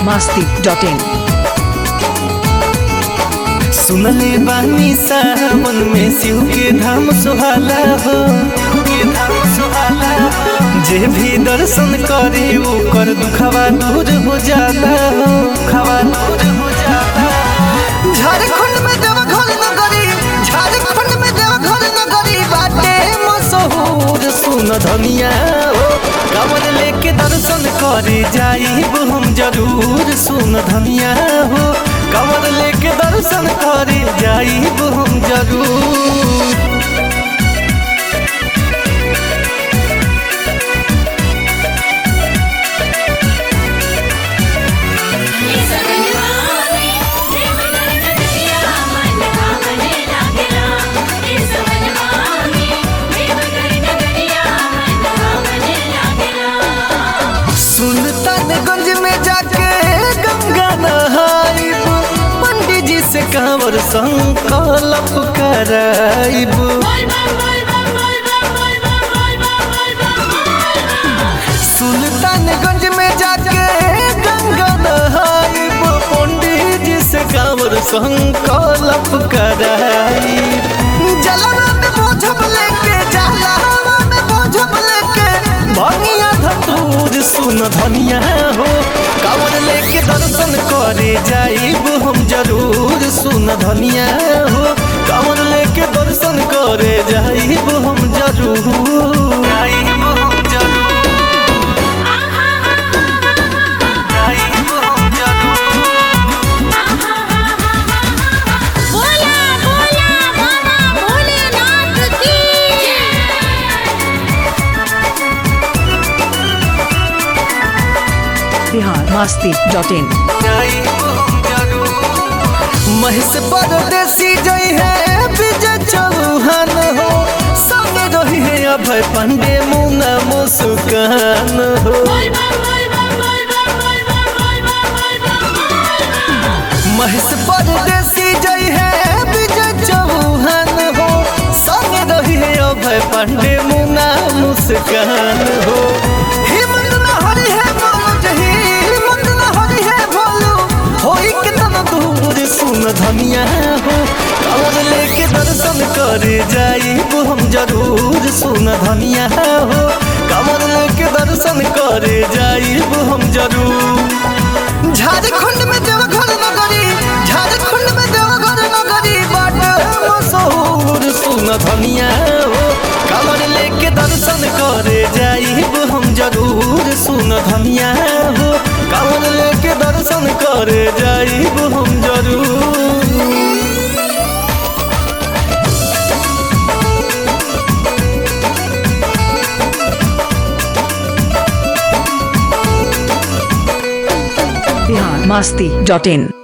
biharmasti.in। सुनले बानी सावन में शिव के धाम सुहाला हो, जे भी दर्शन करे ओकर दुखवा दूर हो जाला हो, झारखंड में देवघर नगरी, झारखंड में देवघर नगरी बाटे मशहूर। सुन धनिया हो कांवर लेके दर्शन करे जाइब हम जरूर। सुन धनिया हो कांवर लेके दर्शन करे जाइब हम जरूर। सुल्तानगंज में जाके गंगा नहाइब, पंडित जी से कांवर संकल्प कराइब। सुल्तानगंज में जाके गंगा नहाइब, पंडित जी से कांवर संकल्प कराइब। जलवा में बोझब लेके, जलवा में बोझब लेके भंगिया धतूर। सुन धनिया हो कांवर लेके दर्शन करे जाइब हम जरूर। सुन धनिया हो कांवर लेके दर्शन करे जाइब हम जरूर। biharmasti.in। महेश परदेसी जई है विजय चौहान हो, संगे रही है अभय पांडे मुन्ना मुस्कान हो। महेश परदेसी जई है विजय चौहान हो, संगे रही है अभय पांडे मुन्ना मुस्कान हो। हिम्मत न हरी है बोलो जही, हिम्मत न हरी है बोलो होई कितना दूर। सुन धनिया हो कांवर लेके दर्शन करे जाइब हम जरूर। सुन धनिया हो कांवर लेके दर्शन करे जाइब हम जरूर। झारखंड में देवघर नगरी, झारखंड में देवघर नगरी बाटे मशहूर। सुन धनिया हो कांवर लेके दर्शन करे जाइब हम जरूर। सुन धनिया हो कांवर लेके दर्शन करे जाइब हम जरूर। biharmasti.in।